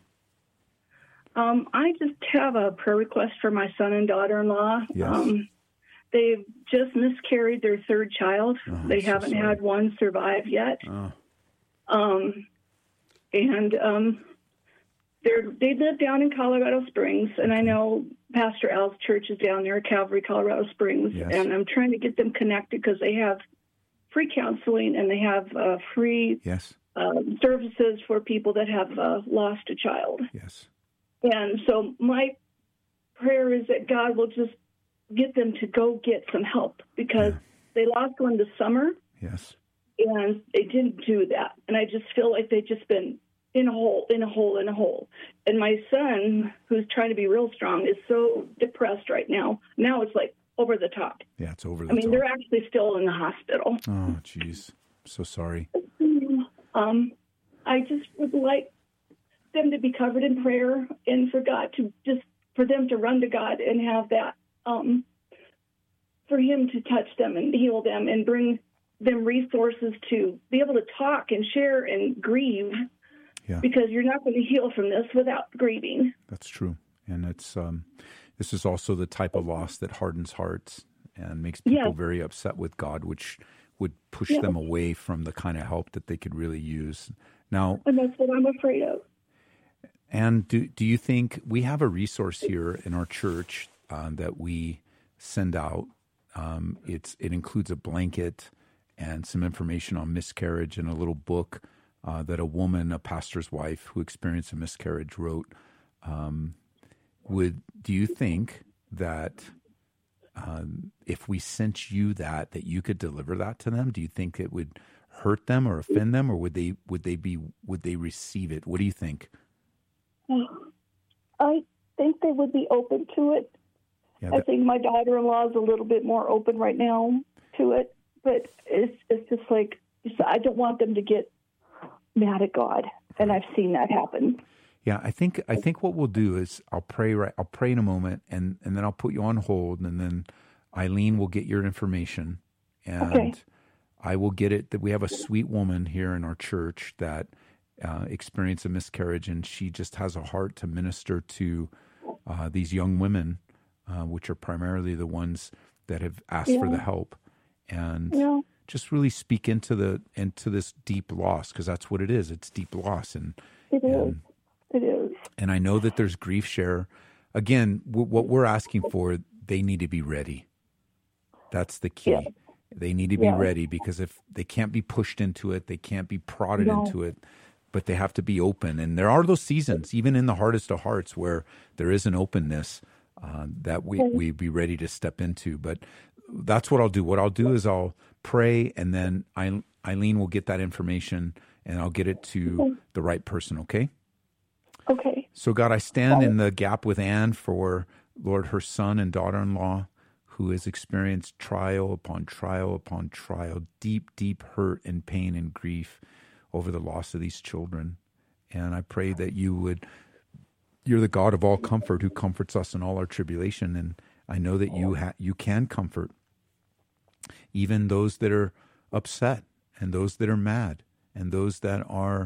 Um, I just have a prayer request for my son and daughter-in-law. Yes. Um, they've just miscarried their third child. Oh, they so haven't sorry. had one survive yet. Oh. Um, and um, they're, they live down in Colorado Springs, and I know Pastor Al's church is down there, Calvary, Colorado Springs, yes. and I'm trying to get them connected because they have free counseling and they have uh, free yes. uh, services for people that have uh, lost a child. Yes. And so my prayer is that God will just get them to go get some help because yeah. they lost one this summer. Yes. And they didn't do that. And I just feel like they've just been in a hole, in a hole, in a hole. And my son, who's trying to be real strong, is so depressed right now. Now it's like over the top. Yeah, it's over the I mean, top. they're actually still in the hospital. Oh, jeez. So sorry. Um, I just would like them to be covered in prayer and for God to just, for them to run to God and have that, um, for him to touch them and heal them and bring them resources to be able to talk and share and grieve. Yeah. Because you're not going to heal from this without grieving. That's true. And it's um, this is also the type of loss that hardens hearts and makes people yeah. very upset with God, which would push yeah. them away from the kind of help that they could really use. Now, and that's what I'm afraid of. And do do you think we have a resource here in our church uh, that we send out? Um, it's it includes a blanket and some information on miscarriage and a little book uh, that a woman, a pastor's wife who experienced a miscarriage, wrote. Um, would do you think that um, if we sent you that, that you could deliver that to them? Do you think it would hurt them or offend them, or would they would they be would they receive it? What do you think? I think they would be open to it. Yeah, I think my daughter-in-law is a little bit more open right now to it, but it's it's just like I don't want them to get mad at God, and I've seen that happen. Yeah, I think I think what we'll do is I'll pray right. I'll pray in a moment, and, and then I'll put you on hold, and then Eileen will get your information, and okay. I will get it. That we have a sweet woman here in our church that uh, experienced a miscarriage, and she just has a heart to minister to uh, these young women. Uh, which are primarily the ones that have asked yeah. for the help, and yeah. just really speak into the into this deep loss, because that's what it is. It's deep loss, and it and, is. It is. And I know that there's grief share. Again, w- what we're asking for, they need to be ready. That's the key. Yeah. They need to be yeah. ready, because if they can't be pushed into it, they can't be prodded no. into it. But they have to be open, and there are those seasons, even in the hardest of hearts, where there is an openness. Uh, that we we be ready to step into. But that's what I'll do. What I'll do is I'll pray, and then Eileen will get that information, and I'll get it to okay. the right person, okay? Okay. So, God, I stand in the gap with Anne for, Lord, her son and daughter-in-law who has experienced trial upon trial upon trial, deep, deep hurt and pain and grief over the loss of these children. And I pray that you would... You're the God of all comfort, who comforts us in all our tribulation, and I know that you ha- you can comfort even those that are upset, and those that are mad, and those that are,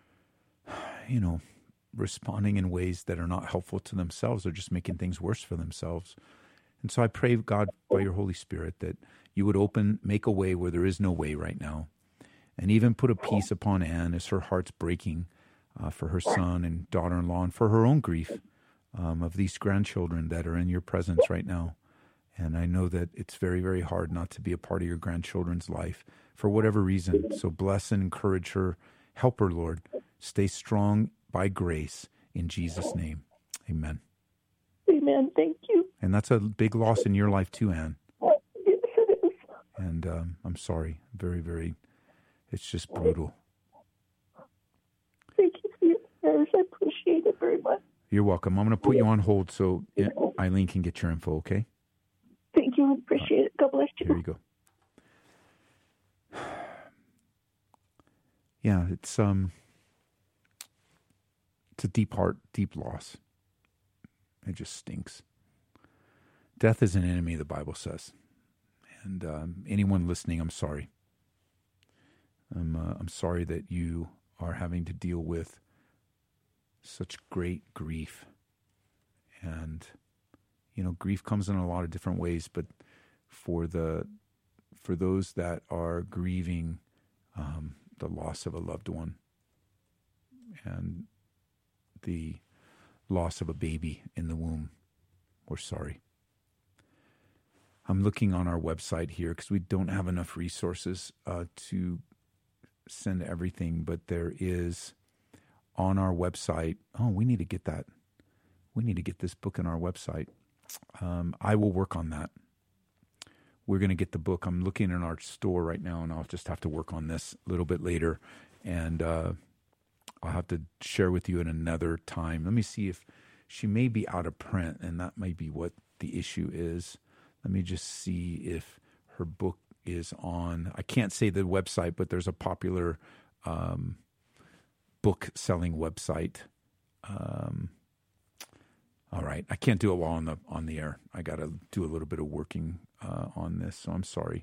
you know, responding in ways that are not helpful to themselves, or just making things worse for themselves. And so I pray, God, by your Holy Spirit, that you would open, make a way where there is no way right now, and even put a peace upon Anne as her heart's breaking. Uh, for her son and daughter-in-law, and for her own grief um, of these grandchildren that are in your presence right now. And I know that it's very, very hard not to be a part of your grandchildren's life for whatever reason. So bless and encourage her. Help her, Lord. Stay strong by grace in Jesus' name. Amen. Amen. Thank you. And that's a big loss in your life too, Anne. Yes, it is. And um, I'm sorry. Very, very, it's just brutal. Thank you for your prayers. I appreciate it very much. You're welcome. I'm going to put you on hold so Eileen can get your info, okay? Thank you. I appreciate it. God bless you. There you go. Yeah, it's um, it's a deep heart, deep loss. It just stinks. Death is an enemy, the Bible says. And um, anyone listening, I'm sorry. I'm uh, I'm sorry that you are having to deal with such great grief. And, you know, grief comes in a lot of different ways, but for the for those that are grieving um, the loss of a loved one and the loss of a baby in the womb, we're sorry. I'm looking on our website here because we don't have enough resources uh, to send everything, but there is on our website. Oh, we need to get that. We need to get this book on our website. Um, I will work on that. We're going to get the book. I'm looking in our store right now, and I'll just have to work on this a little bit later. And uh, I'll have to share with you at another time. Let me see if she may be out of print, and that might be what the issue is. Let me just see if her book is on. I can't say the website, but there's a popular um, book selling website. Um, all right, I can't do it while on the on the air. I got to do a little bit of working uh, on this, so I'm sorry.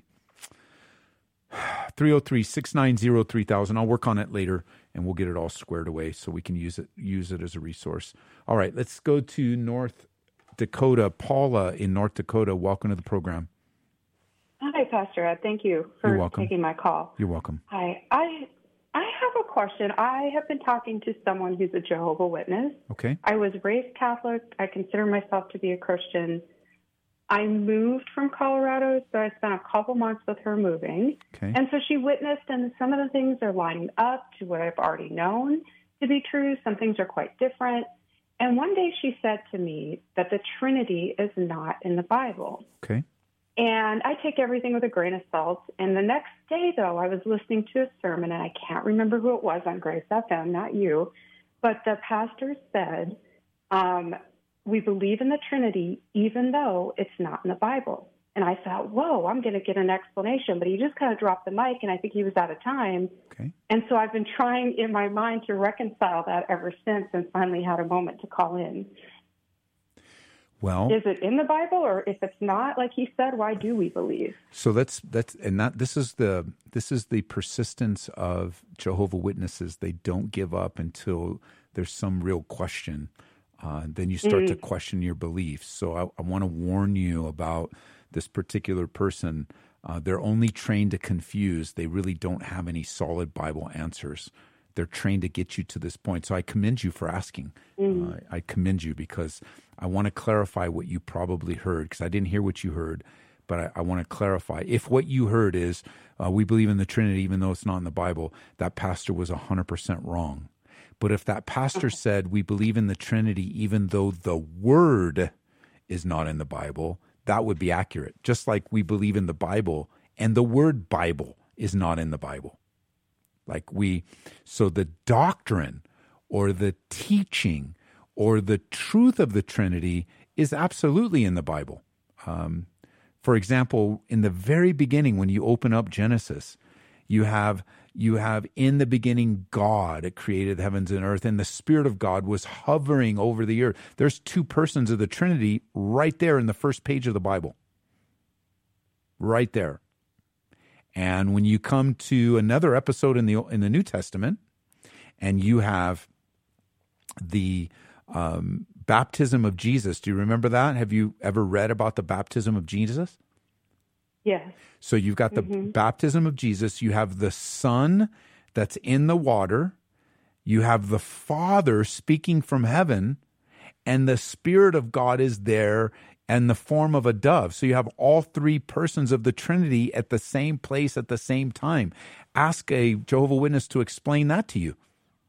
three oh three, six nine zero, three thousand. I'll work on it later, and we'll get it all squared away so we can use it use it as a resource. All right, let's go to North Dakota. Paula in North Dakota, welcome to the program. Hi, Pastor Ed. Thank you for taking my call. You're welcome. Hi. I I have a question. I have been talking to someone who's a Jehovah's Witness. Okay. I was raised Catholic. I consider myself to be a Christian. I moved from Colorado, so I spent a couple months with her moving. Okay. And so she witnessed, and some of the things are lining up to what I've already known to be true. Some things are quite different. And one day she said to me that the Trinity is not in the Bible. Okay. And I take everything with a grain of salt. And the next day, though, I was listening to a sermon, and I can't remember who it was on Grace F M, not you, but the pastor said, um, we believe in the Trinity even though it's not in the Bible. And I thought, whoa, I'm going to get an explanation. But he just kind of dropped the mic, and I think he was out of time. Okay. And so I've been trying in my mind to reconcile that ever since, and finally had a moment to call in. Well, is it in the Bible, or if it's not, like he said, why do we believe? So that's that's and that this is the this is the persistence of Jehovah's Witnesses. They don't give up until there's some real question. Uh, then you start mm. to question your beliefs. So I, I want to warn you about this particular person. Uh, they're only trained to confuse. They really don't have any solid Bible answers. They're trained to get you to this point. So I commend you for asking. Mm. Uh, I commend you because I want to clarify what you probably heard, because I didn't hear what you heard, but I, I want to clarify. If what you heard is uh, we believe in the Trinity even though it's not in the Bible, that pastor was one hundred percent wrong. But if that pastor okay. said we believe in the Trinity even though the word is not in the Bible, that would be accurate. Just like we believe in the Bible and the word Bible is not in the Bible. Like we, so the doctrine or the teaching or the truth of the Trinity is absolutely in the Bible. Um, for example, in the very beginning, when you open up Genesis, you have you have in the beginning God created heavens and earth, and the Spirit of God was hovering over the earth. There's two persons of the Trinity right there in the first page of the Bible. Right there. And when you come to another episode in the in the New Testament, and you have the um, baptism of Jesus, do you remember that? Have you ever read about the baptism of Jesus? Yes. So you've got the mm-hmm. baptism of Jesus. You have the Son that's in the water. You have the Father speaking from heaven, and the Spirit of God is there and the form of a dove. So you have all three persons of the Trinity at the same place at the same time. Ask a Jehovah's Witness to explain that to you.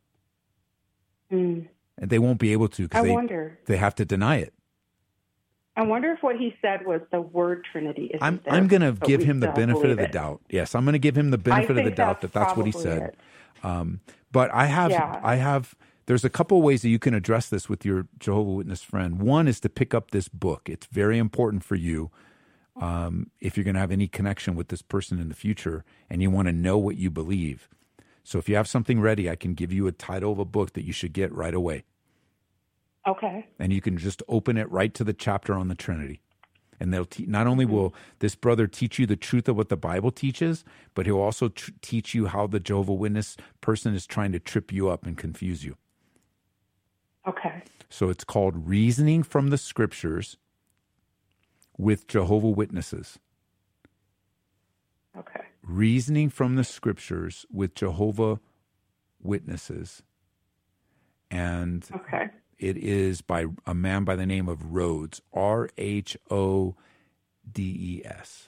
Mm. And they won't be able to because I they, wonder. they have to deny it. I wonder if what he said was the word Trinity isn't I'm, there. I'm going to give him the benefit of the it. doubt. Yes, I'm going to give him the benefit of the doubt that that's what he said. Um, but I have, yeah. I have... There's a couple of ways that you can address this with your Jehovah's Witness friend. One is to pick up this book. It's very important for you um, if you're going to have any connection with this person in the future and you want to know what you believe. So if you have something ready, I can give you a title of a book that you should get right away. Okay. And you can just open it right to the chapter on the Trinity. And they'll te- not only will this brother teach you the truth of what the Bible teaches, but he'll also tr- teach you how the Jehovah's Witness person is trying to trip you up and confuse you. Okay. So it's called Reasoning from the Scriptures with Jehovah's Witnesses. Okay. Reasoning from the Scriptures with Jehovah's Witnesses. And okay. it is by a man by the name of Rhodes, R H O D E S.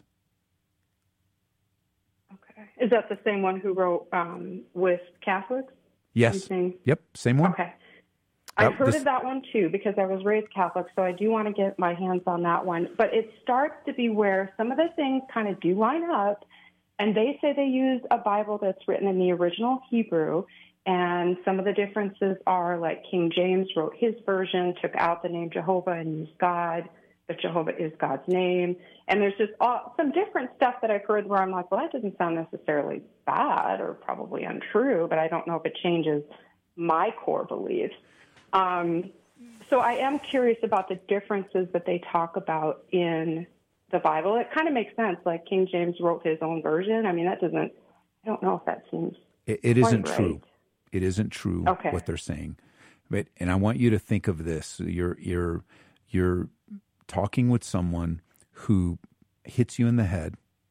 Okay. Is that the same one who wrote um, with Catholics? Yes. Something? Yep, same one. Okay. I've heard this... of that one, too, because I was raised Catholic, so I do want to get my hands on that one. But it starts to be where some of the things kind of do line up, and they say they use a Bible that's written in the original Hebrew, and some of the differences are like King James wrote his version, took out the name Jehovah and used God, but Jehovah is God's name. And there's just all, some different stuff that I've heard where I'm like, well, that doesn't sound necessarily bad or probably untrue, but I don't know if it changes my core beliefs. Um, so I am curious about the differences that they talk about in the Bible. It kind of makes sense. Like King James wrote his own version. I mean, that doesn't, I don't know if that seems It, it isn't right. true. It isn't true okay. what they're saying. But, and I want you to think of this. You're, you're, you're talking with someone who hits you in the head,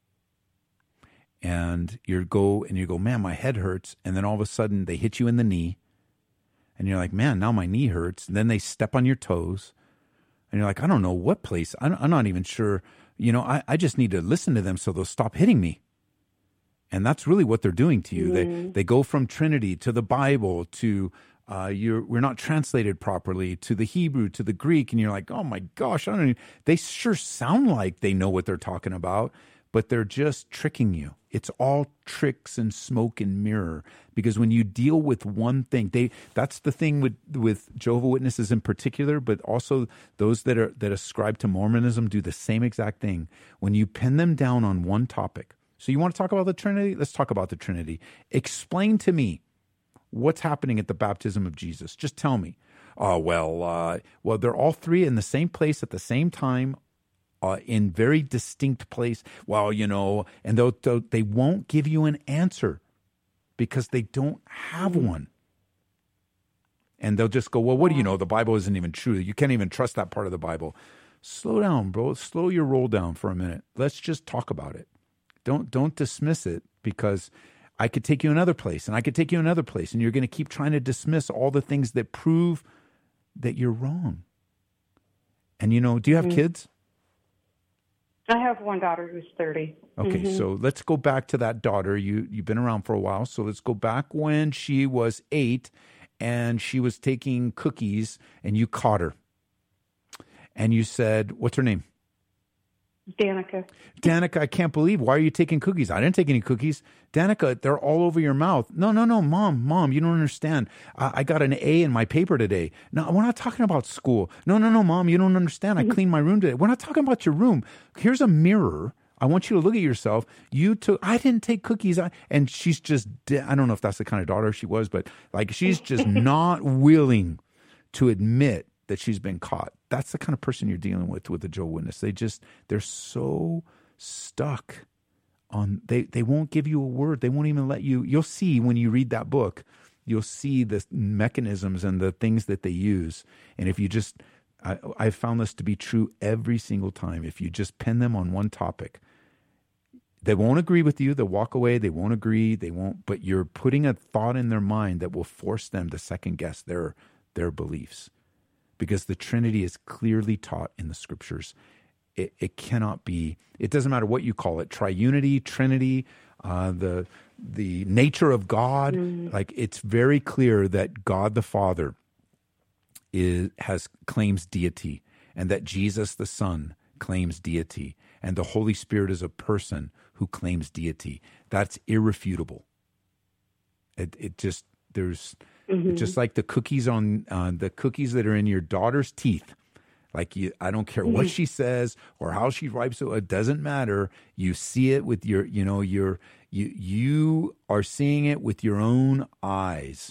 and you go, and you go, man, my head hurts. And then all of a sudden they hit you in the knee. And you're like, man, now my knee hurts. And then they step on your toes. And you're like, I don't know what place. I'm, I'm not even sure. You know, I, I just need to listen to them so they'll stop hitting me. And that's really what they're doing to you. Mm. They they go from Trinity to the Bible to Uh, you're, we're not translated properly to the Hebrew, to the Greek, and you're like, oh my gosh, I don't even, they sure sound like they know what they're talking about, but they're just tricking you. It's all tricks and smoke and mirror, because when you deal with one thing, they that's the thing with with Jehovah's Witnesses in particular, but also those that are that ascribe to Mormonism do the same exact thing. When you pin them down on one topic, so you want to talk about the Trinity? Let's talk about the Trinity. Explain to me what's happening at the baptism of Jesus. Just tell me. Oh, well, uh, well, they're all three in the same place at the same time, uh, in very distinct place. Well, you know, and they'll, they'll, they won't give you an answer because they don't have one. And they'll just go, well, what do you know? The Bible isn't even true. You can't even trust that part of the Bible. Slow down, bro. Slow your roll down for a minute. Let's just talk about it. Don't don't dismiss it, because I could take you another place, and I could take you another place, and you're going to keep trying to dismiss all the things that prove that you're wrong. And, you know, do you have mm-hmm. kids? I have one daughter who's thirty. Okay, mm-hmm. so let's go back to that daughter. You, you've been around for a while, so let's go back when she was eight, and she was taking cookies, and you caught her. And you said, what's her name? Danica. Danica, I can't believe. Why are you taking cookies? I didn't take any cookies. Danica, they're all over your mouth. No, no, no, mom, mom, you don't understand. I, I got an A in my paper today. No, we're not talking about school. No, no, no, mom, you don't understand. I cleaned my room today. We're not talking about your room. Here's a mirror. I want you to look at yourself. You took, I didn't take cookies. I, and she's just, I don't know if that's the kind of daughter she was, but like she's just not willing to admit that she's been caught. That's the kind of person you're dealing with with the Jehovah's Witness. They just, they're so stuck on, they, they won't give you a word. They won't even let you, you'll see when you read that book, you'll see the mechanisms and the things that they use. And if you just, I, I've found this to be true every single time. If you just pin them on one topic, they won't agree with you. They'll walk away. They won't agree. They won't, but you're putting a thought in their mind that will force them to second guess their, their beliefs. Because the Trinity is clearly taught in the Scriptures. It, it cannot be, it doesn't matter what you call it, triunity, Trinity, uh, the the nature of God. Mm. Like, it's very clear that God the Father is has claims deity, and that Jesus the Son claims deity, and the Holy Spirit is a person who claims deity. That's irrefutable. It it just, there's... Mm-hmm. Just like the cookies on uh, the cookies that are in your daughter's teeth. Like, you, I don't care mm-hmm. what she says or how she wipes it. It doesn't matter. You see it with your, you know, your you you are seeing it with your own eyes.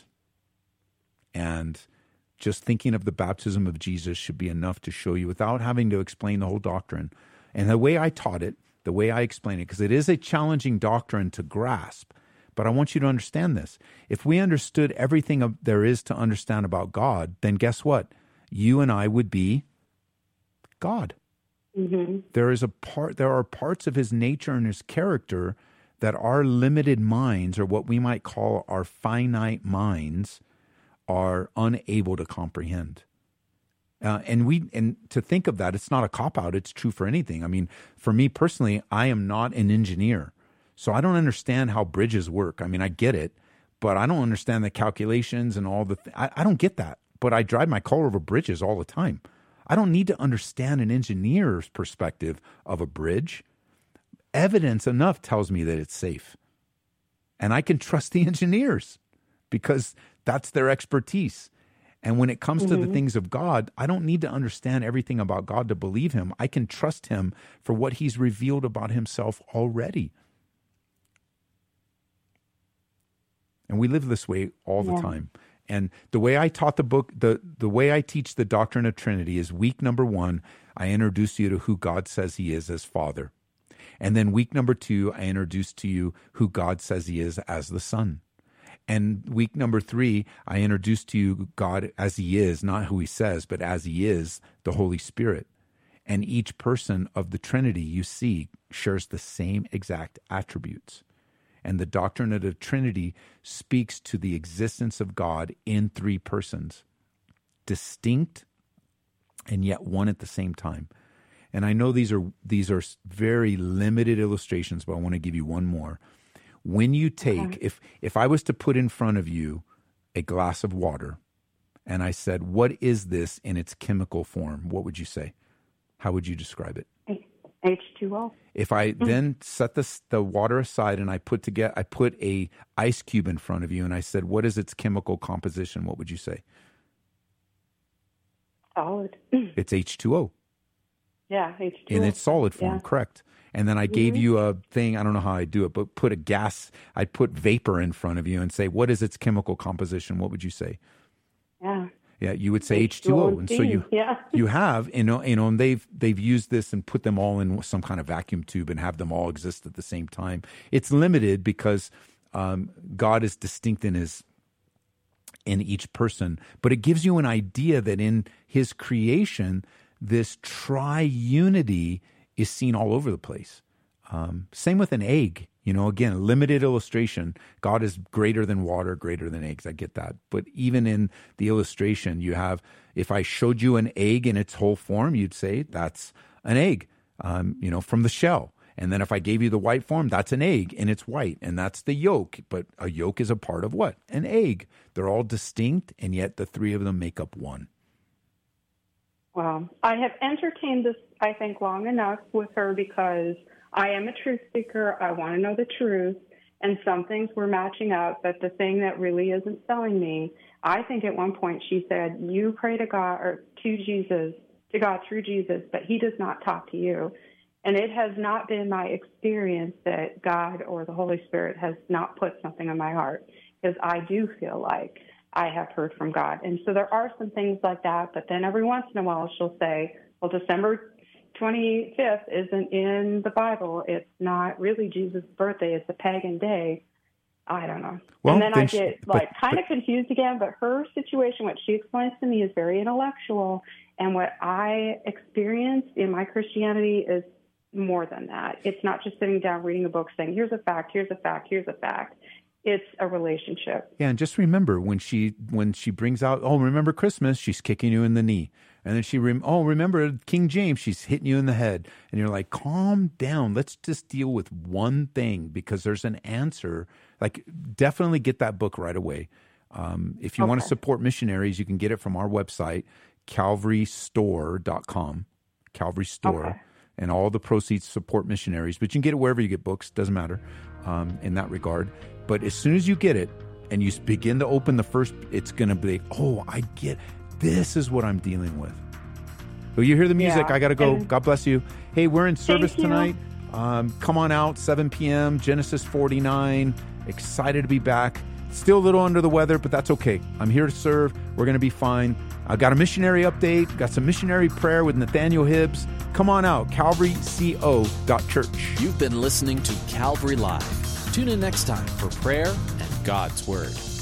And just thinking of the baptism of Jesus should be enough to show you, without having to explain the whole doctrine. And the way I taught it, the way I explain it, because it is a challenging doctrine to grasp. But I want you to understand this. If we understood everything there is to understand about God, then guess what? You and I would be God. Mm-hmm. There is a part. There are parts of his nature and his character that our limited minds, or what we might call our finite minds, are unable to comprehend. Uh, and we and to think of that, it's not a cop-out. It's true for anything. I mean, for me personally, I am not an engineer. So I don't understand how bridges work. I mean, I get it, but I don't understand the calculations and all the th- I, I don't get that. But I drive my car over bridges all the time. I don't need to understand an engineer's perspective of a bridge. Evidence enough tells me that it's safe. And I can trust the engineers because that's their expertise. And when it comes mm-hmm. to the things of God, I don't need to understand everything about God to believe him. I can trust him for what he's revealed about himself already. And we live this way all yeah. the time. And the way I taught the book, the, the way I teach the doctrine of Trinity is week number one, I introduce you to who God says he is as Father. And then week number two, I introduce to you who God says he is as the Son. And week number three, I introduce to you God as he is, not who he says, but as he is, the Holy Spirit. And each person of the Trinity you see shares the same exact attributes. And the doctrine of the Trinity speaks to the existence of God in three persons, distinct and yet one at the same time. And I know these are these are very limited illustrations, but I want to give you one more. When you take, okay. if if I was to put in front of you a glass of water, and I said, what is this in its chemical form? What would you say? How would you describe it? H two O. If I mm-hmm. then set the the water aside and I put to get, I put a ice cube in front of you and I said, what is its chemical composition? What would you say? Solid. It's H two O. Yeah, H two O. In its solid form, yeah. Correct. And then I gave mm-hmm. you a thing, I don't know how I do it, but put a gas, I'd put vapor in front of you and say, what is its chemical composition? What would you say? Yeah. Yeah, you would say H two O. And so you yeah. you have, you know, you know, and they've they've used this and put them all in some kind of vacuum tube and have them all exist at the same time. It's limited because um, God is distinct in his in each person, but it gives you an idea that in his creation, this triunity is seen all over the place. Um, same with an egg. You know, again, limited illustration. God is greater than water, greater than eggs. I get that. But even in the illustration, you have, if I showed you an egg in its whole form, you'd say that's an egg, um, you know, from the shell. And then if I gave you the white form, that's an egg and it's white and that's the yolk. But a yolk is a part of what? An egg. They're all distinct and yet the three of them make up one. Well, I have entertained this, I think, long enough with her because I am a truth seeker. I want to know the truth. And some things were matching up, but the thing that really isn't selling me, I think at one point she said, you pray to God or to Jesus, to God through Jesus, but he does not talk to you. And it has not been my experience that God or the Holy Spirit has not put something on my heart, because I do feel like I have heard from God. And so there are some things like that, but then every once in a while she'll say, well, December twenty-fifth isn't in the Bible. It's not really Jesus' birthday. It's a pagan day. I don't know. Well, and then, then I she, get but, like kind but, of confused again, but her situation, what she explains to me is very intellectual. And what I experience in my Christianity is more than that. It's not just sitting down reading a book saying, here's a fact, here's a fact, here's a fact. It's a relationship. Yeah, and just remember when she when she brings out, oh, remember Christmas, she's kicking you in the knee. And then she, rem- oh, remember King James, she's hitting you in the head. And you're like, calm down. Let's just deal with one thing because there's an answer. Like, definitely get that book right away. Um, if you okay. want to support missionaries, you can get it from our website, calvary store dot com, Calvary Store. Okay. And all the proceeds support missionaries. But you can get it wherever you get books. Doesn't matter um, in that regard. But as soon as you get it and you begin to open the first, it's going to be, oh, I get this is what I'm dealing with. Well, you hear the music. Yeah. I got to go. And God bless you. Hey, we're in service tonight. Um, come on out, seven p.m., Genesis forty-nine. Excited to be back. Still a little under the weather, but that's okay. I'm here to serve. We're going to be fine. I got a missionary update. Got some missionary prayer with Nathaniel Hibbs. Come on out, calvary co dot church. You've been listening to Calvary Live. Tune in next time for prayer and God's Word.